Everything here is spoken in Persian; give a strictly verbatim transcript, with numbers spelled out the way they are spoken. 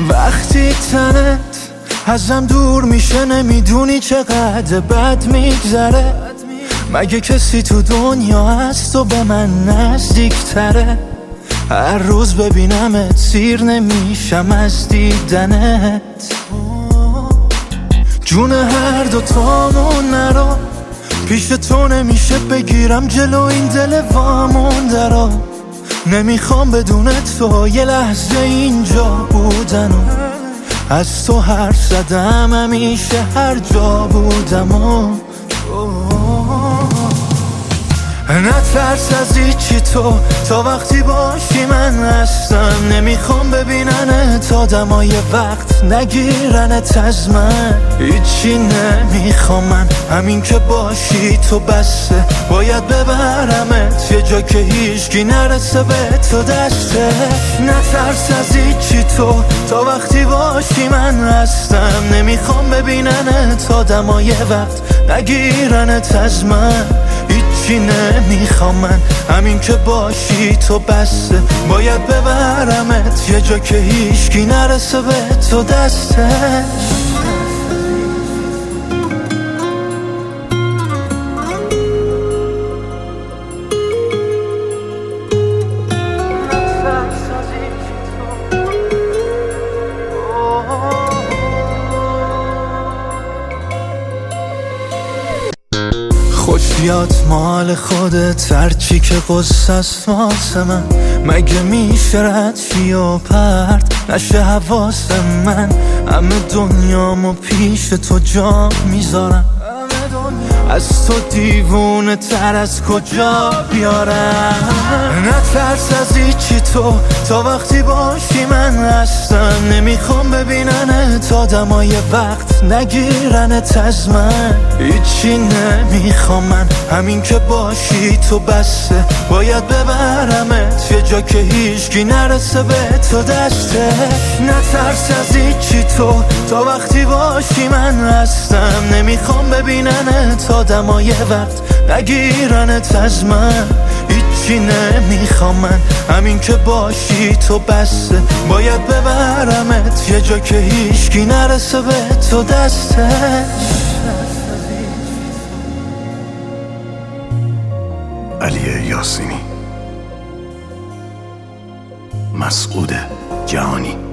وقتی تنت ازم دور میشه نمیدونی چقدر بد میگذره. مگه کسی تو دنیا هست و به من نزدیکتره؟ هر روز ببینمت سیر نمیشم از دیدنت. جون هر دو تامون نرو، پیش تو نمیشه بگیرم جلو این دل وامونده رو. نمیخوام بدون تو یه لحظه اینجا بودن و از تو حرف زدم همیشه هر جا بودم و نترس از هیچی تو تا وقتی باشی من هستم. نمیخوام ببیننت آدمای وقت نگیرنت از من. هیچی نمیخوام من همین که باشی تو بسه. باید ببرمت یه جا که هیچکی نرسه به تو دسته. نترس از هیچی تو تا وقتی باشی من هستم. نمیخوام ببیننت آدمای وقت نگیرنت از من. هیچی نمیخوام من همین که باشی تو بسه. باید ببرمت یه جا که هیچکی نرسه به تو دسته. خوشیات مال خودت هرچی که قصه است واسه من. مگه میشه رد شی و پرت نشه حواس من؟ همه دنیامو پیش تو جا میذارم. از تو دیوونه تر از کجا بیارم؟ نترس از هیچی تو تا وقتی باشی من هستم. نمیخوام ببیننت آدمای وقت نگیرنت از من. هیچی نمیخوام من همین که باشی تو بسه. باید ببرمت یه جا که هیچکی نرسه به تو دسته. نترس از هیچی تو تا وقتی باشی من هستم. نمیخوام ببیننت آدمای وقت نگیرنت از من. هیچی نمیخوام من همین که باشی تو بسه. باید ببرمت یه جا که هیچکی نرسه به تو دسته. علی یاسینی، مسعود جهانی.